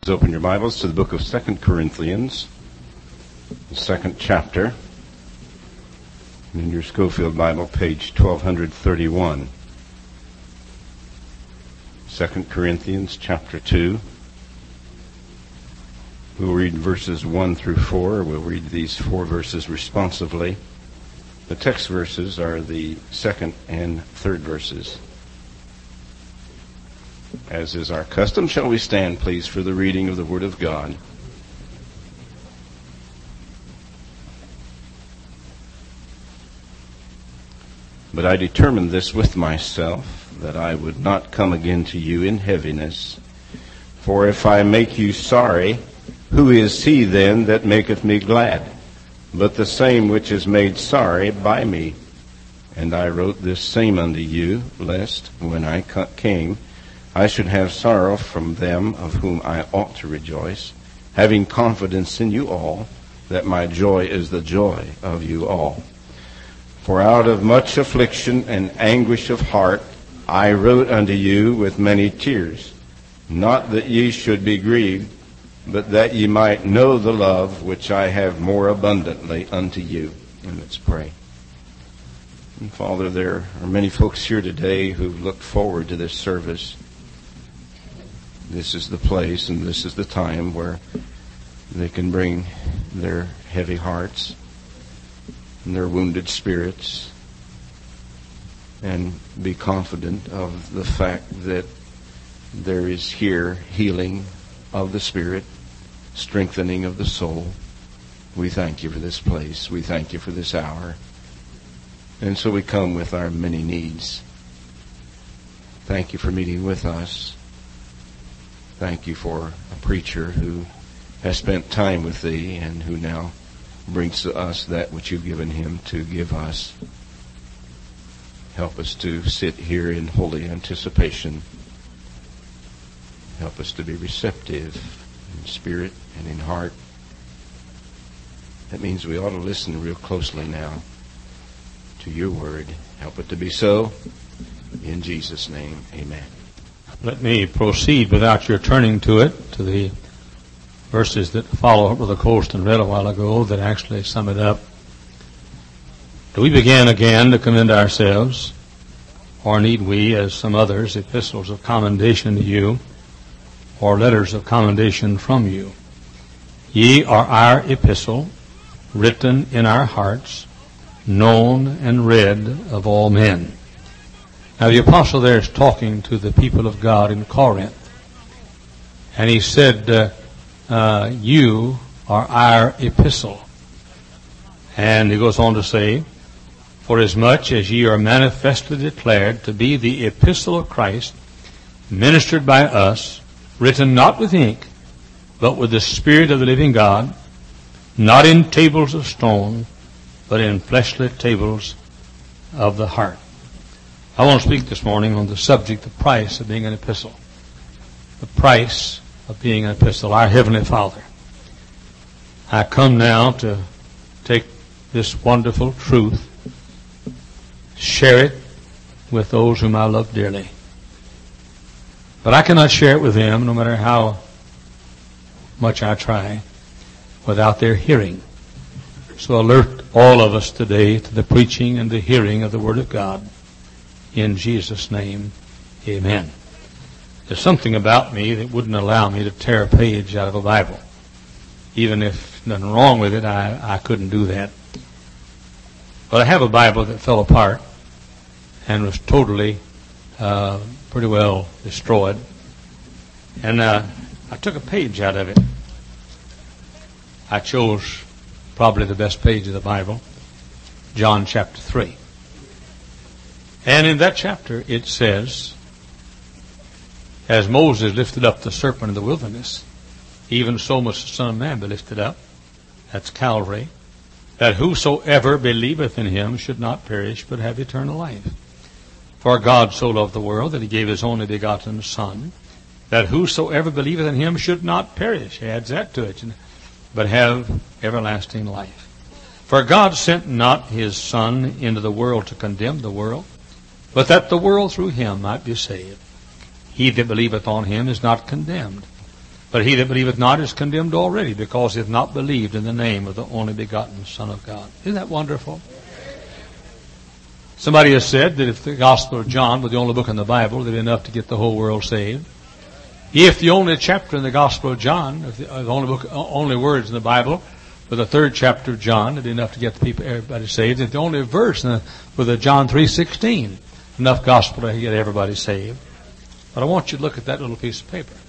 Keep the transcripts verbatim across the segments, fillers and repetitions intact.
Open your Bibles to the book of Second Corinthians, the second chapter. In your Schofield Bible, page twelve thirty-one. Second Corinthians, chapter two. We'll read verses one through four. We'll read these four verses responsively. The text verses are the second and third verses. As is our custom, shall we stand, please, for the reading of the Word of God. But I determined this with myself, that I would not come again to you in heaviness. For if I make you sorry, who is he then that maketh me glad? But the same which is made sorry by me. And I wrote this same unto you, lest, when I came, I should have sorrow from them of whom I ought to rejoice, having confidence in you all, that my joy is the joy of you all. For out of much affliction and anguish of heart I wrote unto you with many tears, not that ye should be grieved, but that ye might know the love which I have more abundantly unto you. And let's pray. And Father, there are many folks here today who look forward to this service. This is the place and this is the time where they can bring their heavy hearts and their wounded spirits and be confident of the fact that there is here healing of the spirit, strengthening of the soul. We thank you for this place. We thank you for this hour. And so we come with our many needs. Thank you for meeting with us. Thank you for a preacher who has spent time with thee and who now brings to us that which you've given him to give us. Help us to sit here in holy anticipation. Help us to be receptive in spirit and in heart. That means we ought to listen real closely now to your word. Help it to be so. In Jesus' name, amen. Let me proceed without your turning to it, to the verses that follow what Brother Colston read a while ago that actually sum it up. Do we begin again to commend ourselves, or need we, as some others, epistles of commendation to you, or letters of commendation from you? Ye are our epistle, written in our hearts, known and read of all men. Now the apostle there is talking to the people of God in Corinth. And he said, uh, uh, you are our epistle. And he goes on to say, for as much as ye are manifestly declared to be the epistle of Christ, ministered by us, written not with ink, but with the Spirit of the living God, not in tables of stone, but in fleshly tables of the heart. I want to speak this morning on the subject, the price of being an epistle. The price of being an epistle. Our Heavenly Father. I come now to take this wonderful truth, share it with those whom I love dearly. But I cannot share it with them, no matter how much I try, without their hearing. So alert all of us today to the preaching and the hearing of the Word of God. In Jesus' name, amen. There's something about me that wouldn't allow me to tear a page out of a Bible. Even if nothing wrong with it, I, I couldn't do that. But I have a Bible that fell apart and was totally, uh, pretty well destroyed. And uh, I took a page out of it. I chose probably the best page of the Bible, John chapter three. And in that chapter it says, as Moses lifted up the serpent in the wilderness, even so must the Son of Man be lifted up. That's Calvary. That whosoever believeth in him should not perish, but have eternal life. For God so loved the world that he gave his only begotten Son, that whosoever believeth in him should not perish. He adds that to it, but have everlasting life. For God sent not his Son into the world to condemn the world, but that the world through him might be saved. He that believeth on him is not condemned, But he that believeth not is condemned already, because he hath not believed in the name of the only begotten Son of God. Isn't that wonderful? Somebody has said that if the Gospel of John were the only book in the Bible, it'd be enough to get the whole world saved. If the only chapter in the Gospel of John, if the only book, only words in the Bible, for the third chapter of John, it'd be enough to get the people, everybody saved. If the only verse in the, for the John three sixteen, enough gospel to get everybody saved. But I want you to look at that little piece of paper.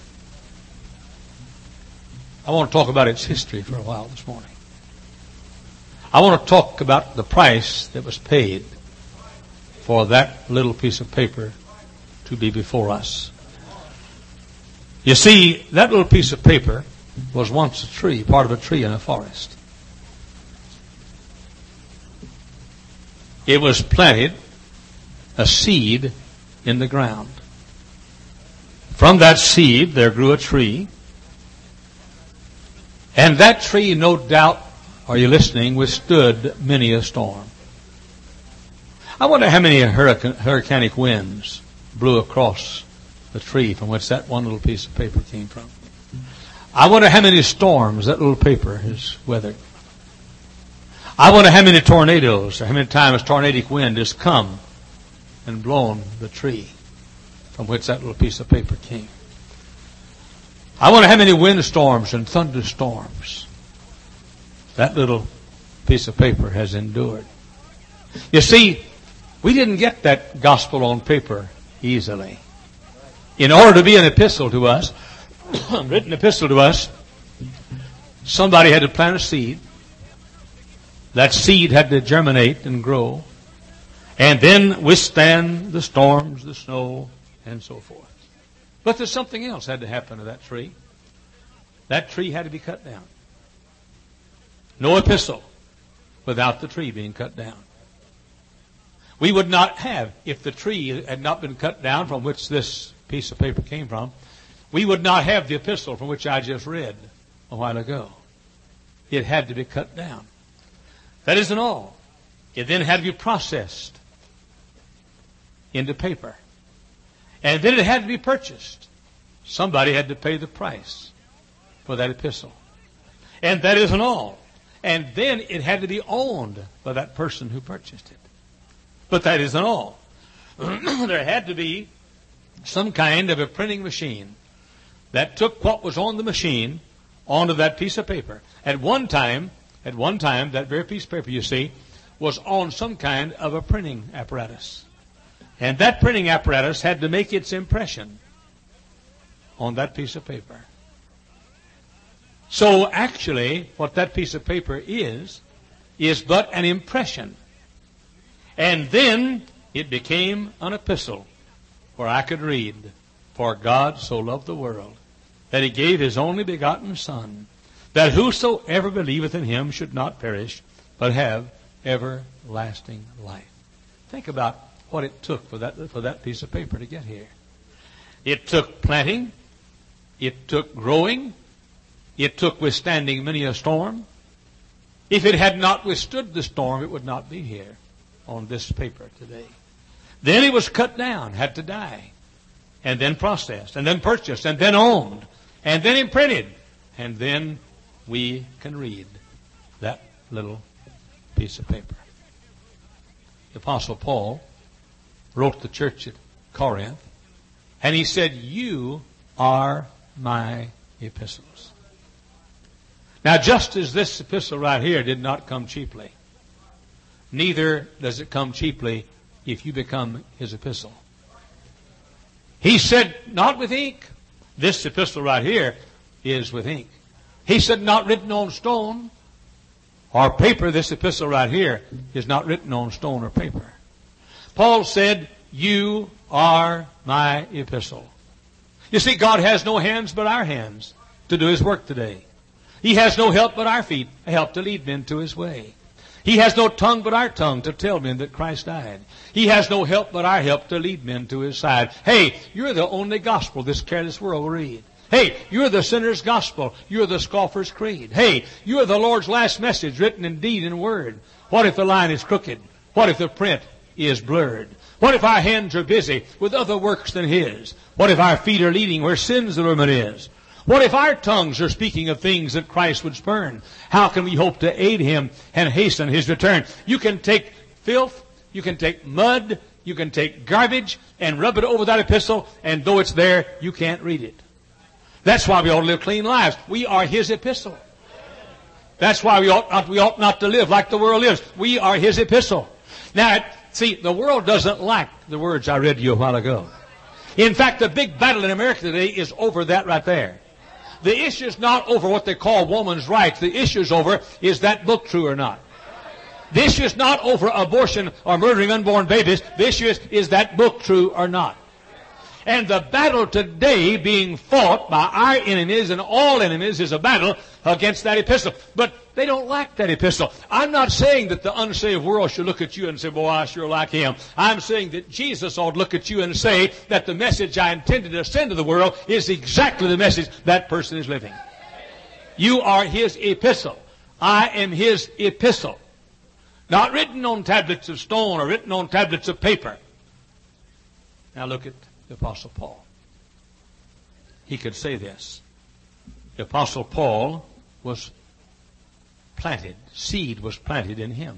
I want to talk about its history for a while this morning. I want to talk about the price that was paid for that little piece of paper to be before us. You see, that little piece of paper was once a tree, part of a tree in a forest. It was planted, a seed, in the ground. From that seed there grew a tree. And that tree, no doubt, are you listening, withstood many a storm. I wonder how many hurrican, hurricanic winds blew across the tree from which that one little piece of paper came from. I wonder how many storms that little paper has weathered. I wonder how many tornadoes, or how many times tornadic wind has come and blown the tree from which that little piece of paper came. I wonder how many windstorms and thunderstorms that little piece of paper has endured. You see, we didn't get that gospel on paper easily. In order to be an epistle to us, written epistle to us, somebody had to plant a seed. That seed had to germinate and grow, and then withstand the storms, the snow, and so forth. But there's something else had to happen to that tree. That tree had to be cut down. No epistle without the tree being cut down. We would not have, if the tree had not been cut down from which this piece of paper came from, we would not have the epistle from which I just read a while ago. It had to be cut down. That isn't all. It then had to be processed into paper. And then it had to be purchased. Somebody had to pay the price for that epistle. And that isn't all. And then it had to be owned by that person who purchased it. But that isn't all. There had to be some kind of a printing machine that took what was on the machine onto that piece of paper. At one time, at one time, that very piece of paper, you see, was on some kind of a printing apparatus. And that printing apparatus had to make its impression on that piece of paper. So actually, what that piece of paper is, is but an impression. And then it became an epistle where I could read, "For God so loved the world, that he gave his only begotten Son, that whosoever believeth in him should not perish, but have everlasting life." Think about what it took for that, for that piece of paper to get here. It took planting. It took growing. It took withstanding many a storm. If it had not withstood the storm, it would not be here on this paper today. Then it was cut down, had to die, and then processed, and then purchased, and then owned, and then imprinted, and then we can read that little piece of paper. The Apostle Paul wrote to the church at Corinth, and he said, "You are my epistles." Now, just as this epistle right here did not come cheaply, neither does it come cheaply if you become his epistle. He said, not with ink. This epistle right here is with ink. He said, not written on stone or paper. This epistle right here is not written on stone or paper. Paul said, "You are my epistle." You see, God has no hands but our hands to do his work today. He has no help but our feet, a help to lead men to his way. He has no tongue but our tongue to tell men that Christ died. He has no help but our help to lead men to his side. Hey, you're the only gospel this careless world will read. Hey, you're the sinner's gospel. You're the scoffer's creed. Hey, you're the Lord's last message written in deed and word. What if the line is crooked? What if the print is blurred? What if our hands are busy with other works than his? What if our feet are leading where sin's allurement is? What if our tongues are speaking of things that Christ would spurn? How can we hope to aid him and hasten his return? You can take filth, you can take mud, you can take garbage and rub it over that epistle, and though it's there, you can't read it. That's why we ought to live clean lives. We are his epistle. That's why we ought not, we ought not to live like the world lives. We are his epistle. Now, see, the world doesn't like the words I read to you a while ago. In fact, the big battle in America today is over that right there. The issue is not over what they call woman's rights. The issue is over, is that book true or not? The issue is not over abortion or murdering unborn babies. The issue is, is that book true or not? And the battle today being fought by our enemies and all enemies is a battle against that epistle. But they don't like that epistle. I'm not saying that the unsaved world should look at you and say, boy, I sure like him. I'm saying that Jesus ought to look at you and say that the message I intended to send to the world is exactly the message that person is living. You are his epistle. I am his epistle. Not written on tablets of stone or written on tablets of paper. Now look at the Apostle Paul. He could say this. The Apostle Paul was planted. Seed was planted in him.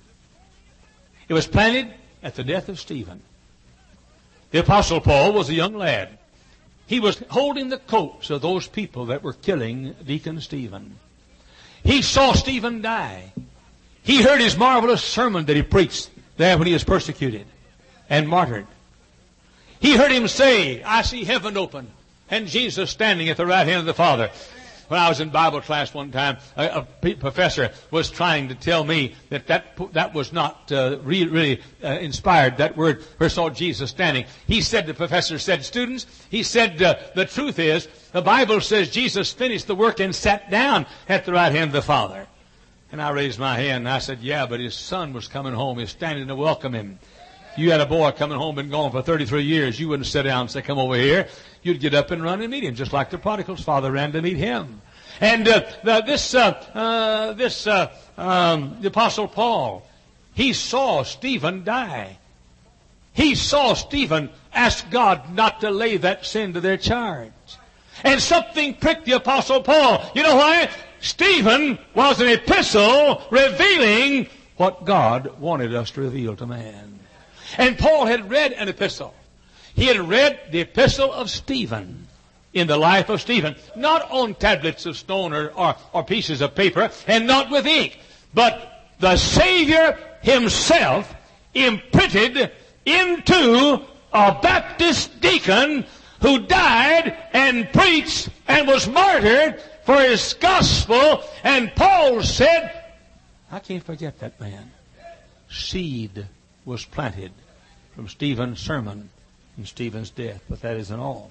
It was planted at the death of Stephen. The Apostle Paul was a young lad. He was holding the coats of those people that were killing Deacon Stephen. He saw Stephen die. He heard his marvelous sermon that he preached there when he was persecuted and martyred. He heard him say, I see heaven open and Jesus standing at the right hand of the Father. When I was in Bible class one time, a, a professor was trying to tell me that that, that was not uh, really, really uh, inspired, that word, where saw Jesus standing. He said, the professor said, students, he said, uh, the truth is, the Bible says Jesus finished the work and sat down at the right hand of the Father. And I raised my hand and I said, yeah, but his son was coming home. He's standing to welcome him. You had a boy coming home, been gone for thirty-three years. You wouldn't sit down and say, come over here. You'd get up and run and meet him, just like the prodigal's father ran to meet him. And uh, the, this, uh, uh, this uh, um, the Apostle Paul, he saw Stephen die. He saw Stephen ask God not to lay that sin to their charge. And something pricked the Apostle Paul. You know why? Stephen was an epistle revealing what God wanted us to reveal to man. And Paul had read an epistle. He had read the epistle of Stephen in the life of Stephen, not on tablets of stone or, or, or pieces of paper, and not with ink, but the Savior himself imprinted into a Baptist deacon who died and preached and was martyred for his gospel. And Paul said, I can't forget that man. Seed was planted from Stephen's sermon and Stephen's death, but that isn't all.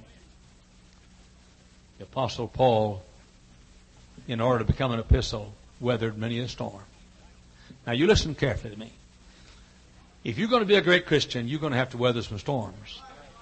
The Apostle Paul, in order to become an epistle, weathered many a storm. Now you listen carefully to me. If you're going to be a great Christian, you're going to have to weather some storms.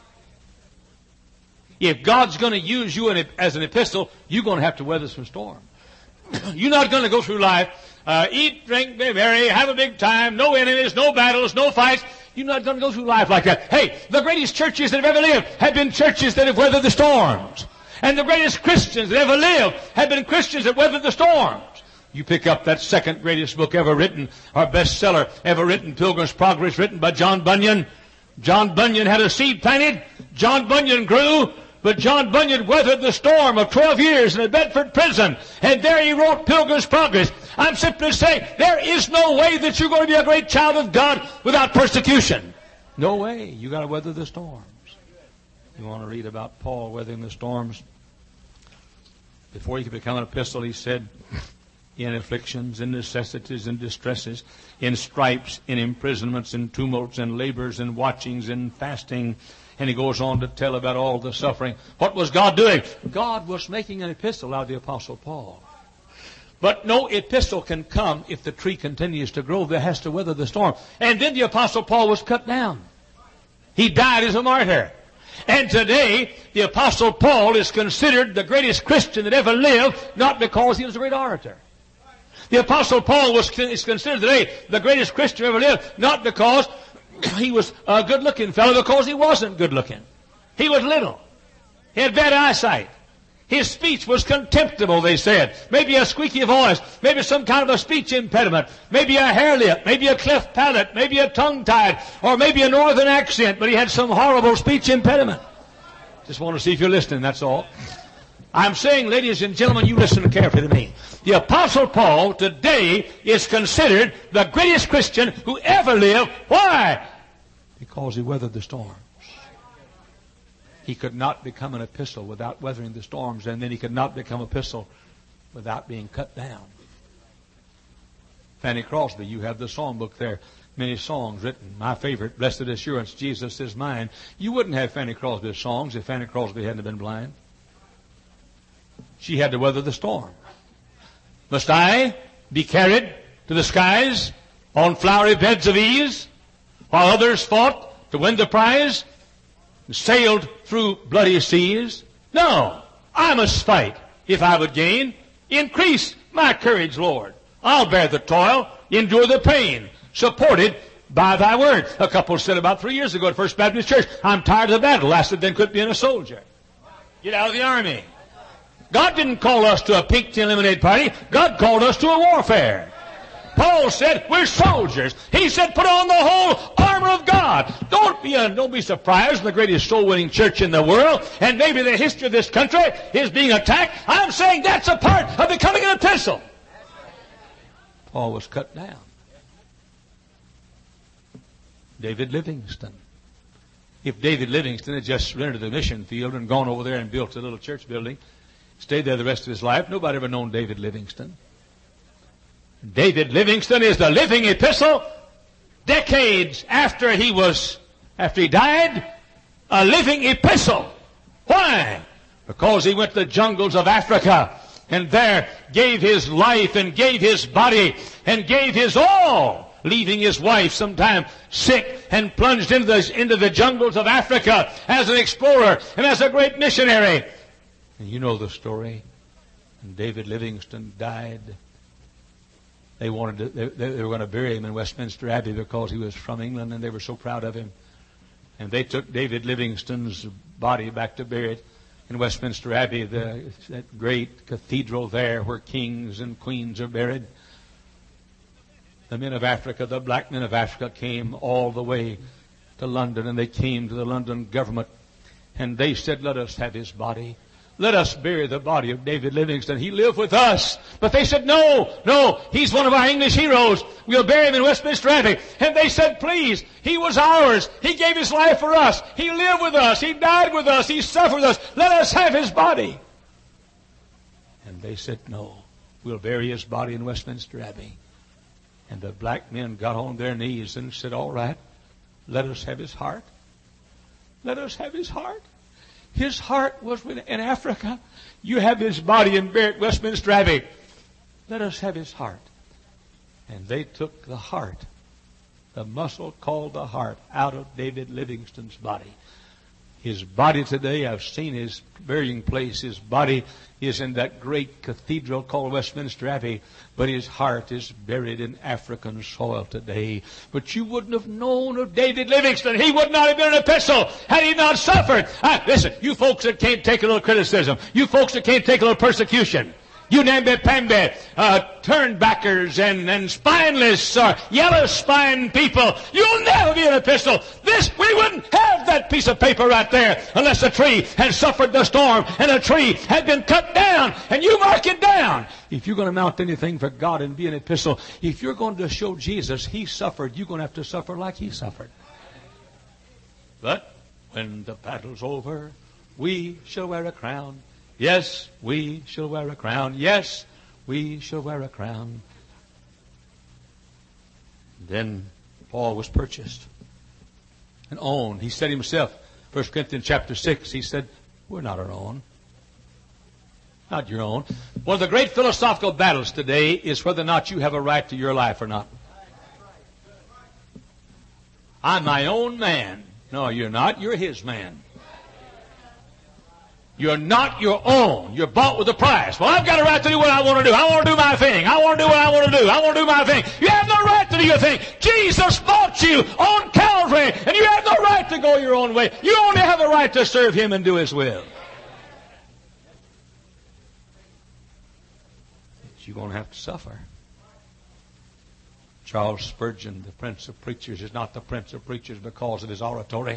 If God's going to use you as an epistle, you're going to have to weather some storms. You're not going to go through life, uh, eat, drink, be merry, have a big time, no enemies, no battles, no fights. You're not going to go through life like that. Hey, the greatest churches that have ever lived have been churches that have weathered the storms. And the greatest Christians that ever lived have been Christians that weathered the storms. You pick up that second greatest book ever written, our bestseller ever written, Pilgrim's Progress, written by John Bunyan. John Bunyan had a seed planted. John Bunyan grew. But John Bunyan weathered the storm of twelve years in a Bedford prison. And there he wrote Pilgrim's Progress. I'm simply saying, there is no way that you're going to be a great child of God without persecution. No way. You got to weather the storms. You want to read about Paul weathering the storms? Before he could become an epistle, he said, in afflictions, in necessities, in distresses, in stripes, in imprisonments, in tumults, in labors, in watchings, in fasting. And he goes on to tell about all the suffering. What was God doing? God was making an epistle out of the Apostle Paul. But no epistle can come if the tree continues to grow. There has to weather the storm. And then the Apostle Paul was cut down. He died as a martyr. And today, the Apostle Paul is considered the greatest Christian that ever lived, not because he was a great orator. The Apostle Paul was is considered today the greatest Christian ever lived, not because he was a good-looking fellow, because he wasn't good-looking. He was little. He had bad eyesight. His speech was contemptible, they said. Maybe a squeaky voice, maybe some kind of a speech impediment, maybe a hair lip, maybe a cleft palate, maybe a tongue-tied, or maybe a northern accent, but he had some horrible speech impediment. Just want to see if you're listening, that's all. I'm saying, ladies and gentlemen, you listen carefully to me. The Apostle Paul today is considered the greatest Christian who ever lived. Why? Because he weathered the storms. He could not become an epistle without weathering the storms, and then he could not become an epistle without being cut down. Fanny Crosby, you have the songbook there. Many songs written. My favorite, Blessed Assurance, Jesus is Mine. You wouldn't have Fanny Crosby's songs if Fanny Crosby hadn't been blind. She had to weather the storm. Must I be carried to the skies on flowery beds of ease, while others fought to win the prize and sailed through bloody seas? No, I must fight if I would gain. Increase my courage, Lord. I'll bear the toil, endure the pain, supported by thy word. A couple said about three years ago at First Baptist Church, I'm tired of the battle. I said, then quit being a soldier. Get out of the army. God didn't call us to a pink tea lemonade party. God called us to a warfare. Paul said, we're soldiers. He said, put on the whole armor of God. Don't be, uh, don't be surprised when the greatest soul-winning church in the world, and maybe the history of this country, is being attacked. I'm saying that's a part of becoming an epistle. Paul was cut down. David Livingston. If David Livingston had just rented the mission field and gone over there and built a little church building, stayed there the rest of his life, nobody ever known David Livingston. David Livingston is the living epistle. Decades after he was, after he died, a living epistle. Why? Because he went to the jungles of Africa and there gave his life and gave his body and gave his all, leaving his wife sometime sick, and plunged into the, into the jungles of Africa as an explorer and as a great missionary. And you know the story. And David Livingston died. They wanted to, they, they were going to bury him in Westminster Abbey because he was from England, and they were so proud of him. And they took David Livingston's body back to bury it in Westminster Abbey, the, that great cathedral there where kings and queens are buried. The men of Africa, the black men of Africa, came all the way to London, and they came to the London government, and they said, let us have his body. Let us bury the body of David Livingston. He lived with us. But they said, no, no, he's one of our English heroes. We'll bury him in Westminster Abbey. And they said, please, he was ours. He gave his life for us. He lived with us. He died with us. He suffered with us. Let us have his body. And they said, no, we'll bury his body in Westminster Abbey. And the black men got on their knees and said, all right, let us have his heart. Let us have his heart. His heart was in Africa. You have his body and buried at Westminster Abbey. Let us have his heart. And they took the heart, the muscle called the heart, out of David Livingston's body. His body today, I've seen his burying place. His body is in that great cathedral called Westminster Abbey, but his heart is buried in African soil today. But you wouldn't have known of David Livingston. He would not have been an epistle had he not suffered. I, listen, you folks that can't take a little criticism, you folks that can't take a little persecution, you nambe-pambe, uh, turnbackers and, and spineless or yellow-spined people, you'll never be an epistle. This, we wouldn't have that piece of paper right there unless a tree had suffered the storm and a tree had been cut down, and you mark it down. If you're going to mount anything for God and be an epistle, if you're going to show Jesus He suffered, you're going to have to suffer like He suffered. But when the battle's over, we shall wear a crown. Yes, we shall wear a crown. Yes, we shall wear a crown. Then Paul was purchased and owned. He said himself, First Corinthians chapter six, he said, we're not our own. Not your own. One of the great philosophical battles today is whether or not you have a right to your life or not. I'm my own man. No, you're not. You're his man. You're not your own. You're bought with a price. Well, I've got a right to do what I want to do. I want to do my thing. I want to do what I want to do. I want to do my thing. You have no right to do your thing. Jesus bought you on Calvary, and you have no right to go your own way. You only have a right to serve Him and do His will. But you're going to have to suffer. Charles Spurgeon, the Prince of Preachers, is not the Prince of Preachers because of his oratory.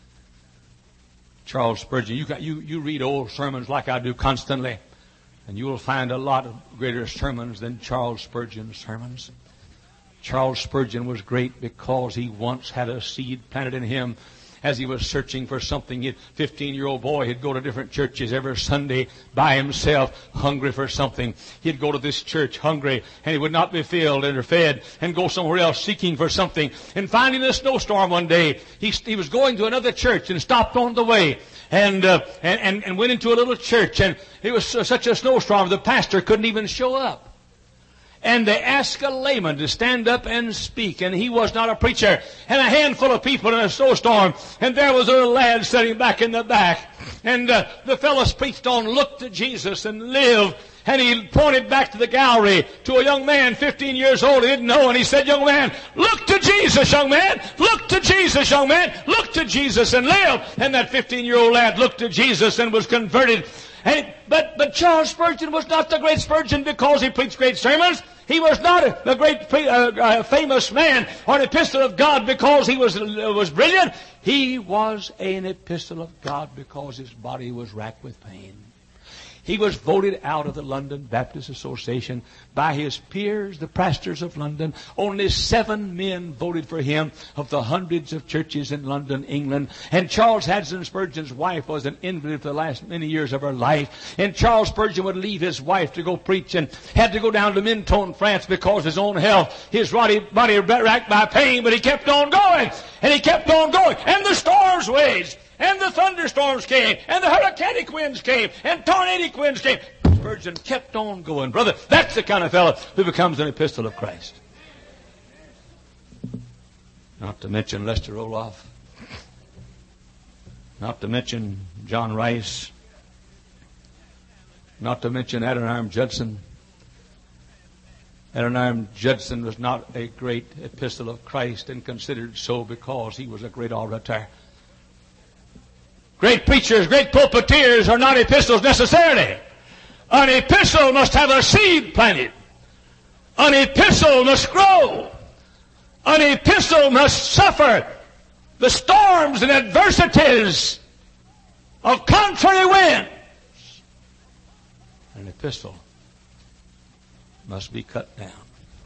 Charles Spurgeon, you, got, you, you read old sermons like I do constantly, and you will find a lot of greater sermons than Charles Spurgeon's sermons. Charles Spurgeon was great because he once had a seed planted in him as he was searching for something. A fifteen-year-old boy, he'd go to different churches every Sunday by himself, hungry for something. He'd go to this church hungry, and he would not be filled or fed, and go somewhere else seeking for something. And finally, in a snowstorm one day, he, he was going to another church and stopped on the way. And, uh, and, and, and went into a little church, and it was such a snowstorm, the pastor couldn't even show up. And they asked a layman to stand up and speak, and he was not a preacher. And a handful of people in a snowstorm, and there was a little lad sitting back in the back. And uh, the fellow preached on, look to Jesus and live. And he pointed back to the gallery to a young man, fifteen years old, he didn't know, and he said, young man, look to Jesus, young man. Look to Jesus, young man. Look to Jesus and live. And that fifteen-year-old lad looked to Jesus and was converted. And, but, but Charles Spurgeon was not the great Spurgeon because he preached great sermons. He was not a, a great uh, uh, famous man or an epistle of God because he was, uh, was brilliant. He was an epistle of God because his body was racked with pain. He was voted out of the London Baptist Association by his peers, the pastors of London. Only seven men voted for him of the hundreds of churches in London, England. And Charles Haddon Spurgeon's wife was an invalid for the last many years of her life. And Charles Spurgeon would leave his wife to go preach and had to go down to Menton, France because of his own health. His body, body racked by pain, but he kept on going. And he kept on going. And the storms raged. And the thunderstorms came, and the hurricanic winds came, and tornadic winds came. Spurgeon kept on going. Brother, that's the kind of fellow who becomes an epistle of Christ. Not to mention Lester Roloff. Not to mention John Rice. Not to mention Adoniram Judson. Adoniram Judson was not a great epistle of Christ and considered so because he was a great orator. Great preachers, great pulpiteers are not epistles necessarily. An epistle must have a seed planted. An epistle must grow. An epistle must suffer the storms and adversities of contrary winds. An epistle must be cut down.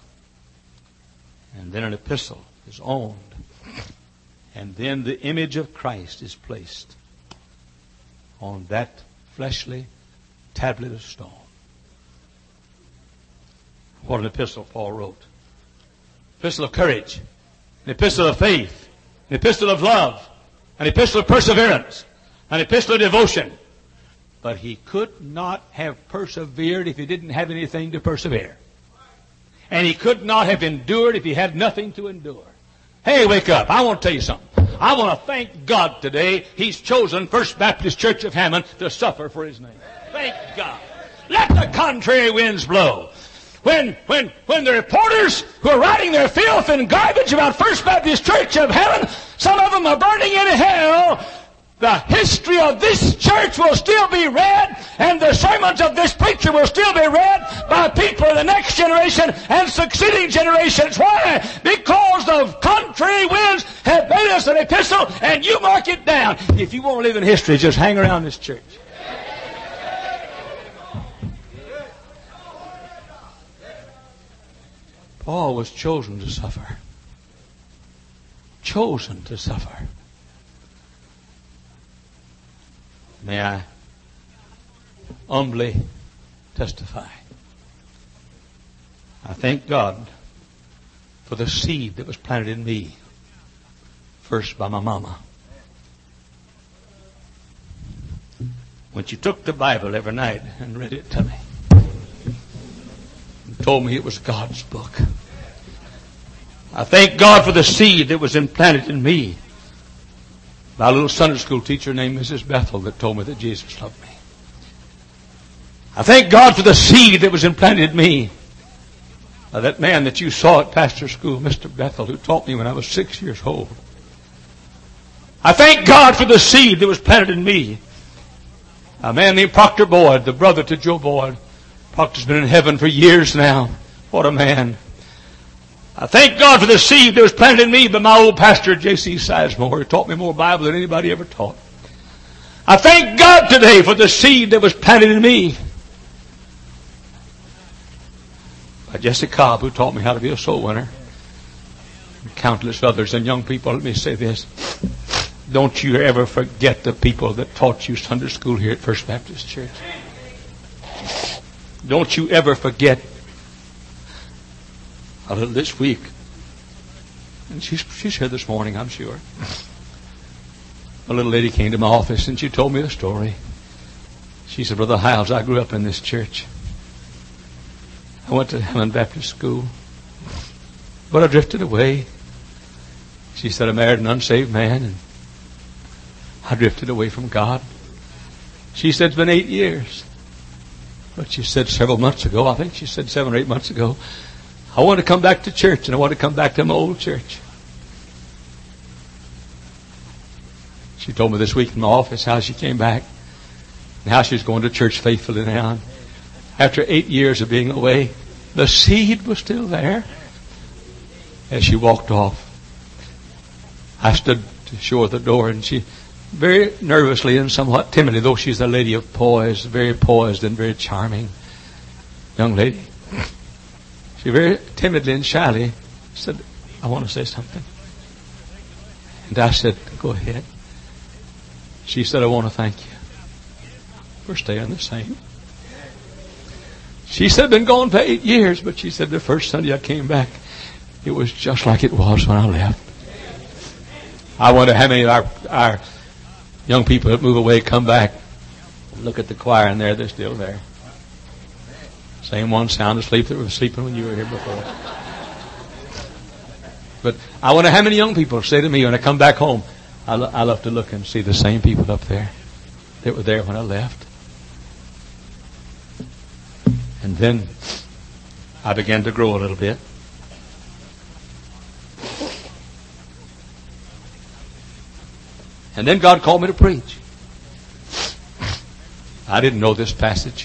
And then an epistle is owned. And then the image of Christ is placed on that fleshly tablet of stone. What an epistle Paul wrote. Epistle of courage, an epistle of faith, an epistle of love, an epistle of perseverance, an epistle of devotion. But he could not have persevered if he didn't have anything to persevere. And he could not have endured if he had nothing to endure. Hey, wake up. I want to tell you something. I want to thank God today. He's chosen First Baptist Church of Hammond to suffer for His name. Thank God. Let the contrary winds blow. When, when, when the reporters who are writing their filth and garbage about First Baptist Church of Hammond, some of them are burning in hell, the history of this church will still be read, and the sermons of this preacher will still be read by people in the next generation and succeeding generations. Why? Because the contrary winds have made us an epistle, and you mark it down. If you want to live in history, just hang around this church. Paul was chosen to suffer. Chosen to suffer. May I humbly testify. I thank God for the seed that was planted in me, first by my mama. When she took the Bible every night and read it to me, and told me it was God's book. I thank God for the seed that was implanted in me by a little Sunday school teacher named Missus Bethel that told me that Jesus loved me. I thank God for the seed that was implanted in me by that man that you saw at pastor school, Mister Bethel, who taught me when I was six years old. I thank God for the seed that was planted in me. A man named Proctor Boyd, the brother to Joe Boyd, Proctor's been in heaven for years now. What a man. I thank God for the seed that was planted in me by my old pastor, J C Sizemore, who taught me more Bible than anybody ever taught. I thank God today for the seed that was planted in me by Jesse Cobb, who taught me how to be a soul winner. And countless others and young people. Let me say this. Don't you ever forget the people that taught you Sunday school here at First Baptist Church. Don't you ever forget. A little this week, and she's, she's here this morning, I'm sure. A little lady came to my office and she told me a story. She said, Brother Hiles, I grew up in this church. I went to Hammond Baptist School, but I drifted away. She said, I married an unsaved man and I drifted away from God. She said, it's been eight years. But she said several months ago, I think she said seven or eight months ago, I want to come back to church, and I want to come back to my old church. She told me this week in my office how she came back and how she's going to church faithfully now. After eight years of being away, the seed was still there. As she walked off, I stood to show her the door, and she very nervously and somewhat timidly, though she's a lady of poise, very poised and very charming young lady, she very timidly and shyly said, I want to say something. And I said, go ahead. She said, I want to thank you for staying the same. She said, I've been gone for eight years, but she said, the first Sunday I came back, it was just like it was when I left. I wonder how many of our, our young people that move away come back. Look at the choir in there, they're still there. Same one sound asleep that was sleeping when you were here before. But I wonder how many young people say to me when I come back home, I, lo- I love to look and see the same people up there that were there when I left. And then I began to grow a little bit. And then God called me to preach. I didn't know this passage.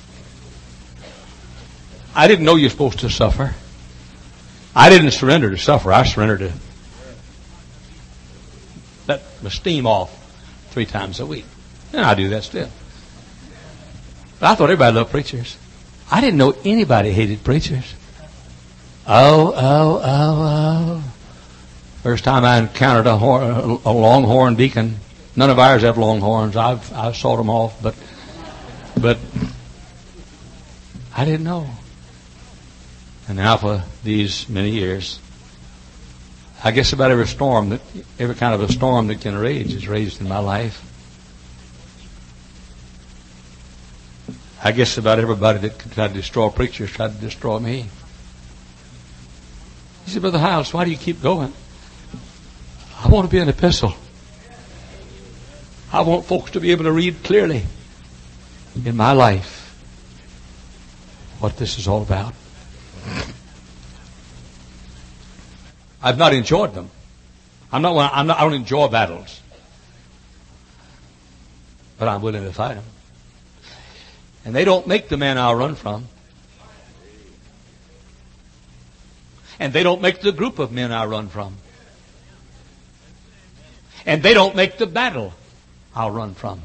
I didn't know you're supposed to suffer. I didn't surrender to suffer. I surrendered to let my steam off three times a week. And I do that still. But I thought everybody loved preachers. I didn't know anybody hated preachers. Oh, oh, oh, oh. First time I encountered a, horn, a longhorn deacon. None of ours have longhorns. I've I've sawed them off, but but I didn't know. And now for these many years, I guess about every storm that every kind of a storm that can rage is raged in my life. I guess about everybody that tried to destroy preachers tried to destroy me. He said, Brother Hiles, why do you keep going? I want to be an epistle. I want folks to be able to read clearly in my life what this is all about. I've not enjoyed them. I'm not, I'm not, I don't enjoy battles. But I'm willing to fight them. And they don't make the man I'll run from. And they don't make the group of men I run from. And they don't make the battle I'll run from.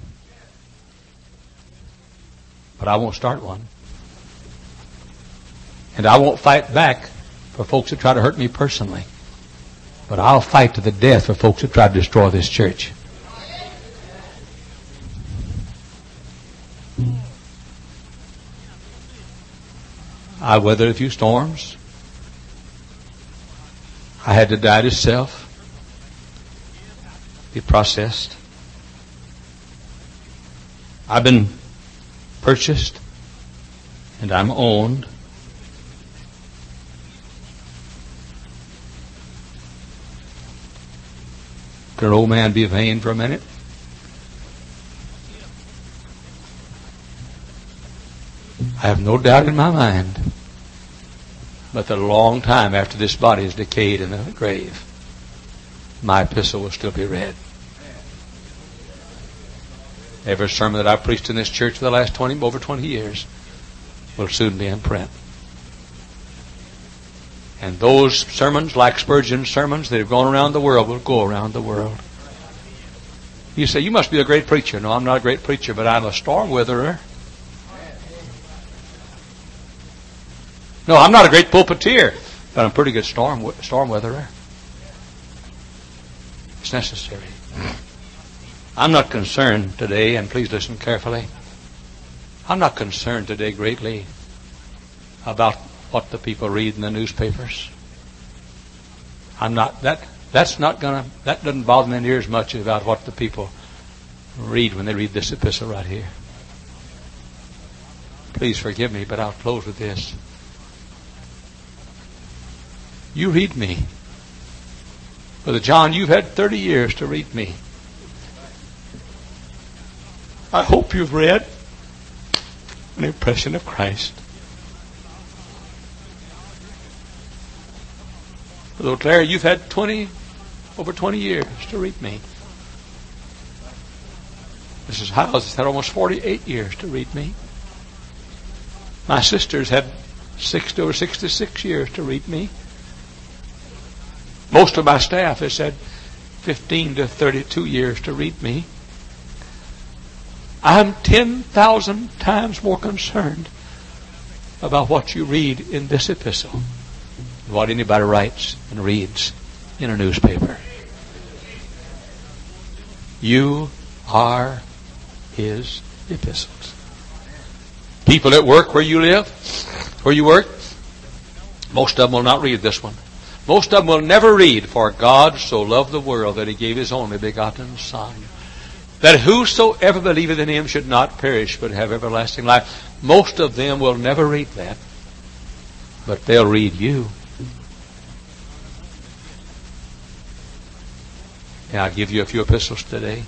But I won't start one. And I won't fight back for folks that try to hurt me personally. But I'll fight to the death for folks that try to destroy this church. I weathered a few storms. I had to die to self. Be processed. I've been purchased and I'm owned. Could an old man be vain for a minute? I have no doubt in my mind, but that a long time after this body is decayed in the grave, my epistle will still be read. Every sermon that I've preached in this church for the last twenty, over twenty years will soon be in print. And those sermons, like Spurgeon's sermons that have gone around the world, will go around the world. You say, you must be a great preacher. No, I'm not a great preacher, but I'm a storm witherer. No, I'm not a great pulpiteer, but I'm a pretty good storm storm witherer. It's necessary. I'm not concerned today, and please listen carefully. I'm not concerned today greatly about what the people read in the newspapers. I'm not that. That's not gonna. That doesn't bother me near as much about what the people read when they read this epistle right here. Please forgive me, but I'll close with this. You read me. Brother John, you've had thirty years to read me. I hope you've read An Impression of Christ. Brother Claire, you've had twenty, over twenty years to read me. Missus Howes has had almost forty-eight years to read me. My sister's had sixty or sixty-six years to read me. Most of my staff has had fifteen to thirty-two years to read me. I'm ten thousand times more concerned about what you read in this epistle than what anybody writes and reads in a newspaper. You are His epistles. People at work where you live, where you work, most of them will not read this one. Most of them will never read, for God so loved the world that He gave His only begotten Son, that whosoever believeth in Him should not perish but have everlasting life. Most of them will never read that, but they'll read you. And I'll give you a few epistles today.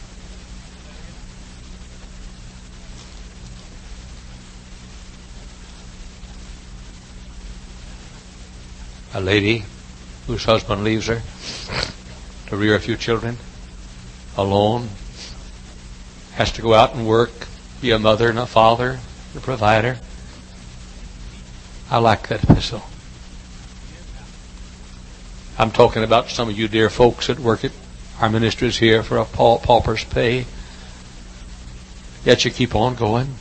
A lady whose husband leaves her to rear a few children alone, has to go out and work, be a mother and a father, a provider. I like that epistle. I'm talking about some of you dear folks that work at our ministries here for a pauper's pay, yet you keep on going.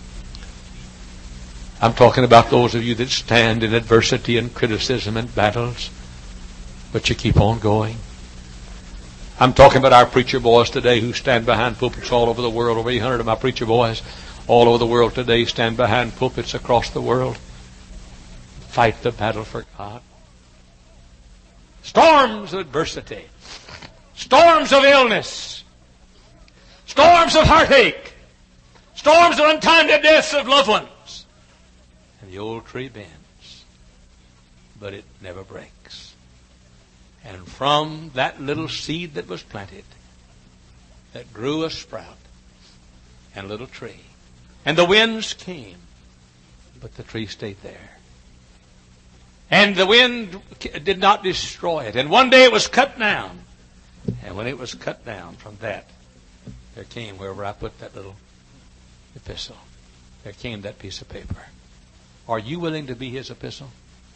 I'm talking about those of you that stand in adversity and criticism and battles, but you keep on going. I'm talking about our preacher boys today who stand behind pulpits all over the world. Over eight hundred of my preacher boys all over the world today stand behind pulpits across the world. Fight the battle for God. Storms of adversity. Storms of illness. Storms of heartache. Storms of untimely deaths of loved ones. And the old tree bends, but it never breaks. And from that little seed that was planted, that grew a sprout and a little tree. And the winds came, but the tree stayed there. And the wind did not destroy it. And one day it was cut down. And when it was cut down from that, there came, wherever I put that little epistle, there came that piece of paper. Are you willing to be His epistle?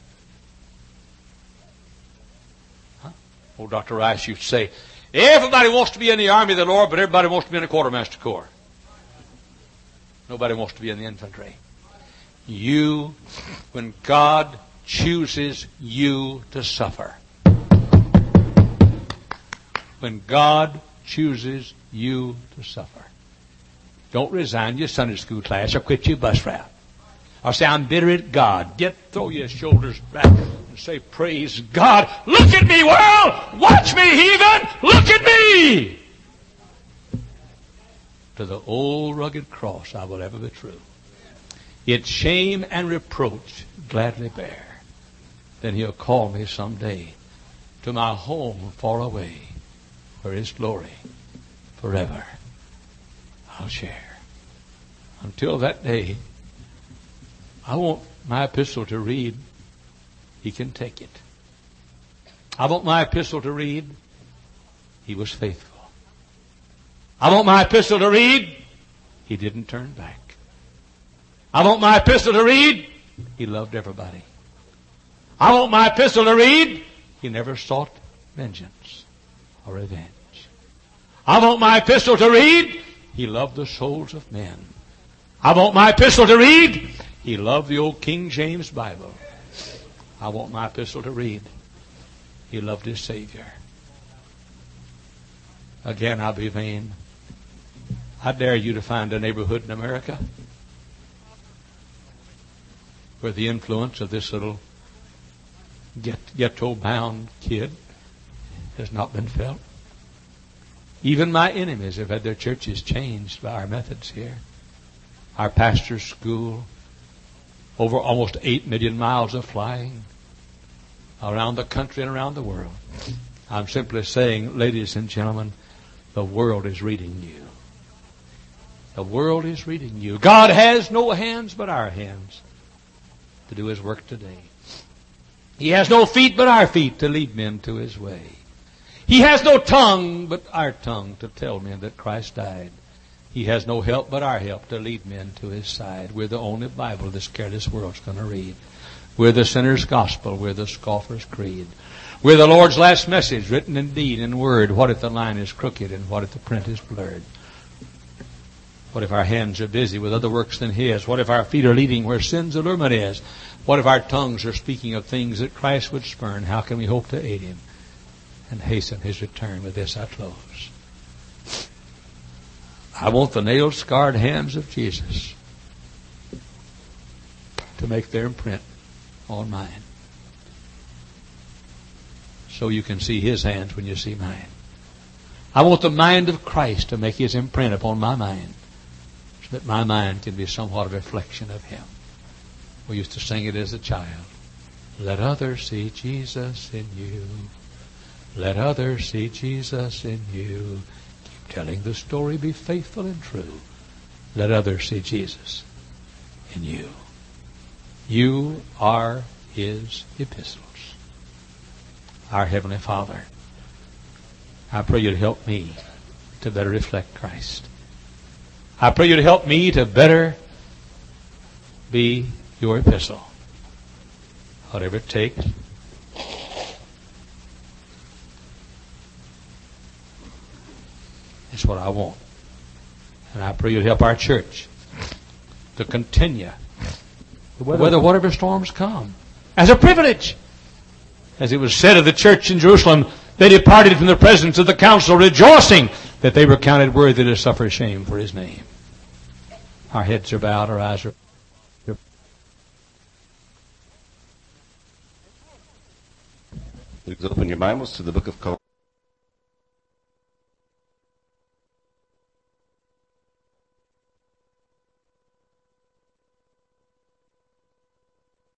Huh? Old Doctor Rice used to say, everybody wants to be in the army of the Lord, but everybody wants to be in the quartermaster corps. Nobody wants to be in the infantry. You, when God chooses you to suffer, when God chooses you to suffer, don't resign your Sunday school class or quit your bus route. Or say, I'm bitter at God. Get, throw your shoulders back and say, praise God. Look at me, world! Watch me, heathen! Look at me! To the old rugged cross I will ever be true. Its shame and reproach gladly bear. Then He'll call me someday to my home far away, where His glory forever I'll share. Until that day, I want my epistle to read, He can take it. I want my epistle to read, He was faithful. I want my epistle to read, He didn't turn back. I want my epistle to read, he loved everybody. I want my epistle to read, he never sought vengeance or revenge. I want my epistle to read, he loved the souls of men. I want my epistle to read, he loved the old King James Bible. I want my epistle to read, he loved his Savior. Again, I'll be vain. I dare you to find a neighborhood in America where the influence of this little ghetto-bound kid has not been felt. Even my enemies have had their churches changed by our methods here. Our pastor's school, over almost eight million miles of flying around the country and around the world. I'm simply saying, ladies and gentlemen, the world is reading you. The world is reading you. God has no hands but our hands to do his work today. He has no feet but our feet to lead men to his way. He has no tongue but our tongue to tell men that Christ died. He has no help but our help to lead men to his side. We're the only Bible this careless world's going to read. We're the sinner's gospel. We're the scoffer's creed. We're the Lord's last message, written in deed and word. What if the line is crooked and what if the print is blurred? What if our hands are busy with other works than his? What if our feet are leading where sin's allurement is? What if our tongues are speaking of things that Christ would spurn? How can we hope to aid him and hasten his return? With this I close. I want the nail-scarred hands of Jesus to make their imprint on mine, so you can see his hands when you see mine. I want the mind of Christ to make his imprint upon my mind, so that my mind can be somewhat a reflection of him. We used to sing it as a child. Let others see Jesus in you. Let others see Jesus in you. Keep telling the story, be faithful and true. Let others see Jesus in you. You are his epistles. Our Heavenly Father, I pray you to help me to better reflect Christ. I pray you to help me to better be your epistle. Whatever it takes. It's what I want. And I pray you to help our church to continue to weather whatever storms come as a privilege. As it was said of the church in Jerusalem, they departed from the presence of the council rejoicing that they were counted worthy to suffer shame for his name. Our heads are bowed, our eyes are... Please open your Bibles to the book of Colossians.